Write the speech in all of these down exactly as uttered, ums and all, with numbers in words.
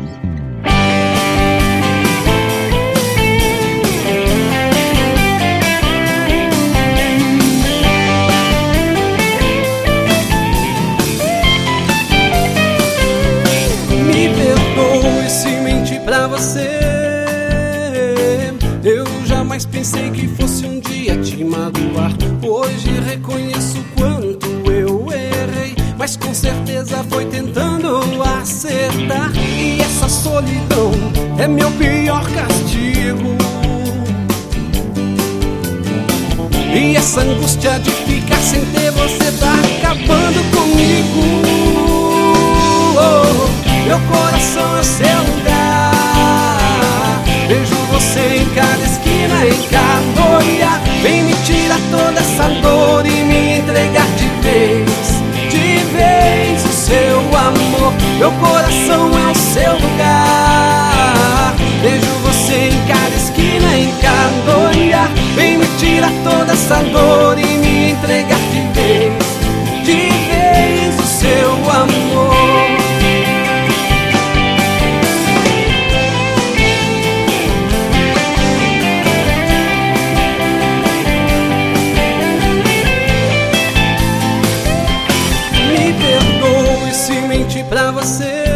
Pra você, eu jamais pensei que fosse um dia te magoar. Hoje reconheço quanto eu errei, mas com certeza foi tentando acertar. E essa solidão é meu pior castigo. E essa angústia de ficar sem ter você tá acabando comigo. Oh, meu coração é o seu lugar. Vejo você em cada esquina, em cada olhar. Vem me tirar toda essa dor e me entregar de vez, de vez o seu amor. Meu coração é o seu lugar. Vejo você em cada esquina, em cada olhar. Vem me tirar toda essa dor e me entregar de vez, de vez o seu amor. Pra você,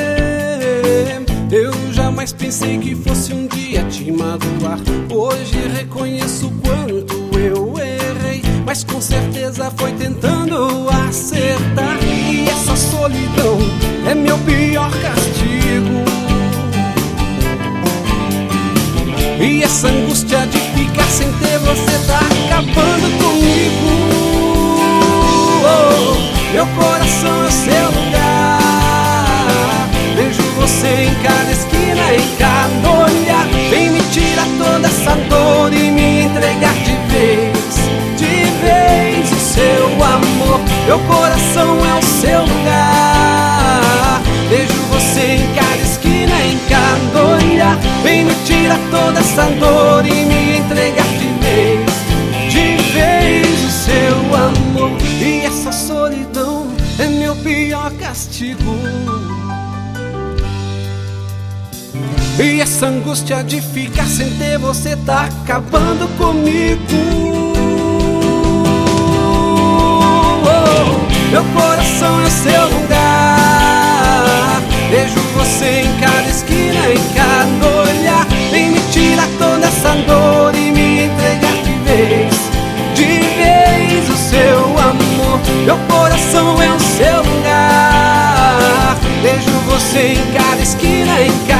eu jamais pensei que fosse um dia te magoar. Hoje reconheço quanto eu errei, mas com certeza foi tentando acertar. E essa solidão é meu pior castigo. E essa angústia de ficar sem ter você tá acabando comigo. Oh, meu coração é o seu lugar. Vejo você em cada esquina, em cada olhar. Vem me tirar toda essa dor e me entregar de vez, de vez o seu amor. Meu coração é o seu lugar. Vejo você em cada esquina, em cada olhar. Vem me tirar toda essa dor e me entregar de vez, de vez o seu amor. E essa solidão é meu pior castigo. E essa angústia de ficar sem ter você tá acabando comigo. Oh, meu coração é o seu lugar. Vejo você em cada esquina, em cada olhar. Vem me tirar toda essa dor e me entregar de vez, de vez o seu amor. Meu coração é o seu lugar. Vejo você em cada esquina, em cada